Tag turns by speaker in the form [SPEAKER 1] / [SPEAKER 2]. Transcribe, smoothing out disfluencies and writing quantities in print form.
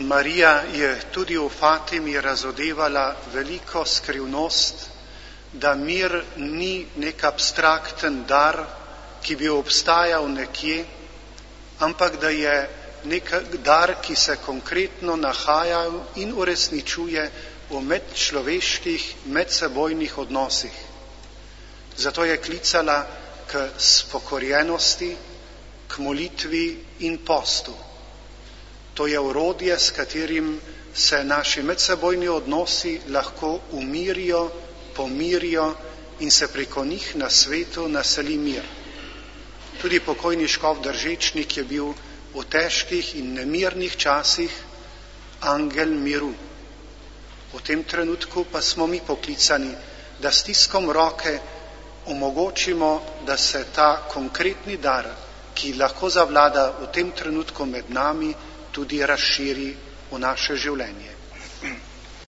[SPEAKER 1] Marija je tudi v Fatimi razodevala veliko skrivnost, da mir ni nek abstrakten dar, ki bi obstajal nekje, ampak da je nek dar, ki se konkretno nahaja in uresničuje v medčloveških, medsebojnih odnosih. Zato je klicala k spokorjenosti, k molitvi in postu. To je orodje, s katerim se naši medsebojni odnosi lahko umirijo, pomirijo in se preko njih na svetu naseli mir. Tudi pokojni škof Držečnik je bil v težkih in nemirnih časih angel miru. V tem trenutku pa smo mi poklicani, da stiskom roke omogočimo, da se ta konkretni dar, ki lahko zavlada v tem trenutku med nami, tudi razširi v naše življenje.